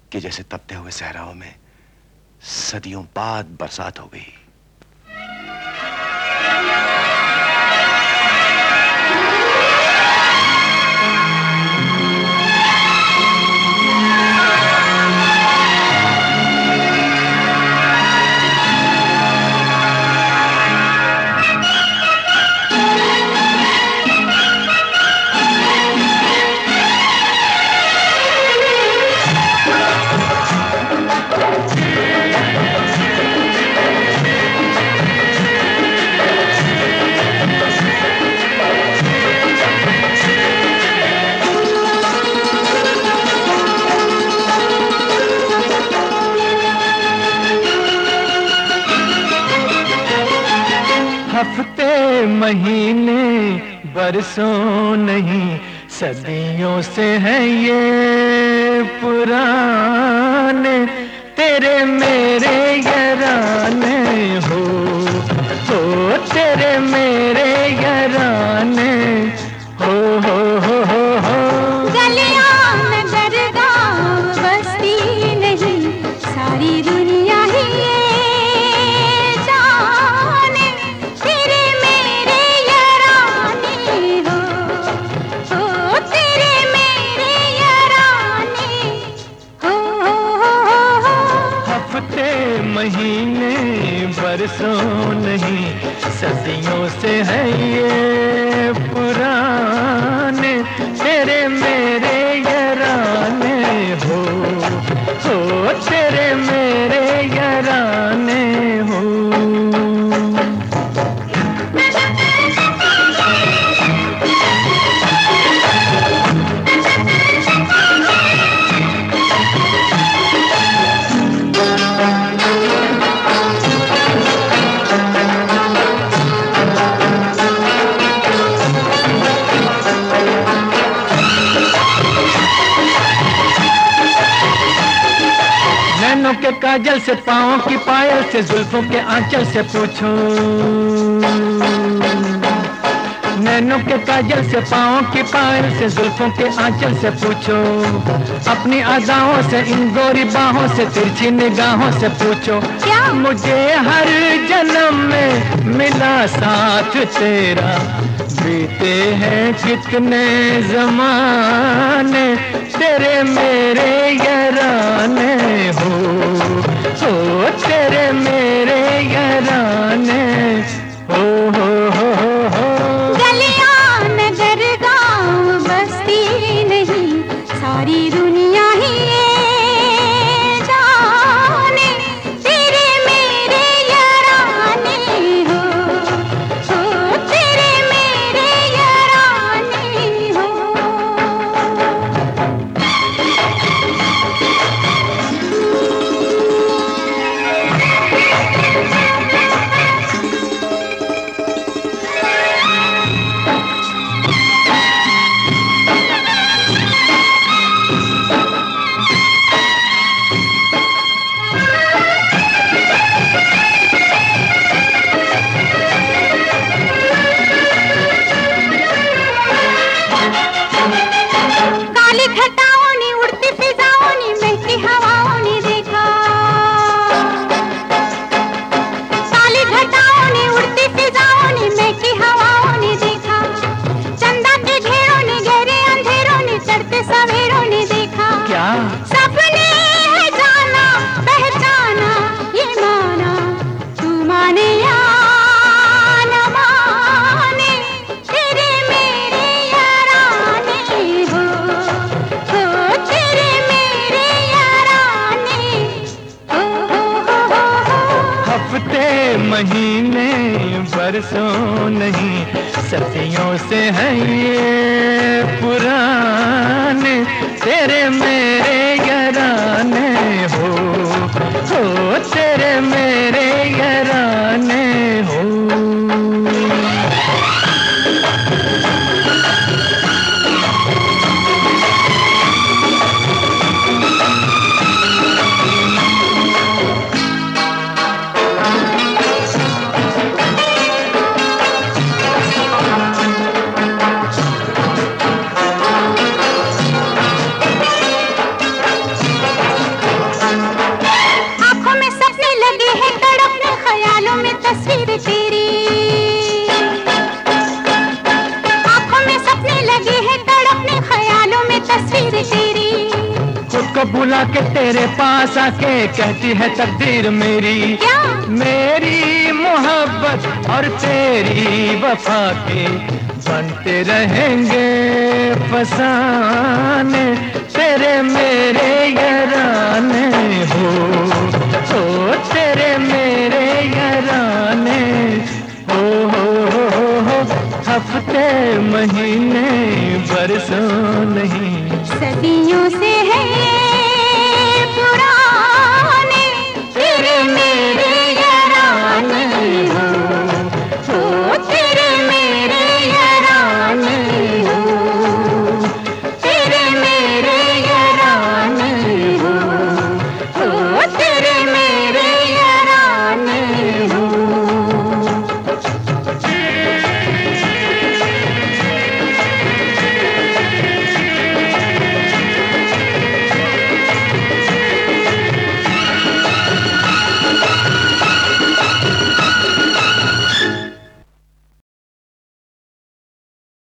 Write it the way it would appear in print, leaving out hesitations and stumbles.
कि जैसे तपते हुए सहराओं में सदियों बाद बरसात हो गई। हफ्ते महीने बरसों नहीं सदियों से है ये पुराने, तेरे मेरे याराने हो तेरे मेरे याराने हो हो। गलियां नगर गांव बस्ती नहीं सारी दुनिया ही ये जाने, तेरे मेरे याराने हो तेरे मेरे याराने हो। हफ्ते महीने बरसों नहीं सदियों से है ये पुराने, तेरे मेरे याराने हो तेरे मेरे याराने हो। नैनों के काजल से पाँव की पायल से जुल्फों के आंचल से पूछो, नैनों के काजल से पाँव की पायल से जुल्फों के आंचल से पूछो, अपनी अदाओं से इन गोरी बाहों से तिरछी निगाहों से पूछो, क्या मुझे हर जन्म में मिला साथ तेरा, बीते हैं कितने जमाने, तेरे मेरे याराने हो तेरे मेरे याराने हो हो। गलियां नगर गांव बस्ती नहीं सारी दुनिया ही ये जाने, तेरे मेरे याराने हो तेरे मेरे याराने हो। काली घटाओं ने उड़ती फिजाओं ने महकी हवाओं ने देखा, काली घटाओं ने उड़ती फिजाओं ने महकी हवाओं ने देखा, चंदा के ढेरों ने गहरे अंधेरों ने चढ़ते सवेरों ने देखा, क्या सपने है जाना पहचाना ये माना, तू माने या न माने, तेरे मेरे याराने हो तेरे मेरे याराने हो। हफ्ते महीने बरसों नहीं सदियों से है ये पुराने, तेरे मेरे याराने हो तेरे मेरे याराने हो। तुझको बुला के तेरे पास आके कहती है तकदीर मेरी, क्या? मेरी मोहब्बत और तेरी वफा के बनते रहेंगे फसाने तेरे मेरे ये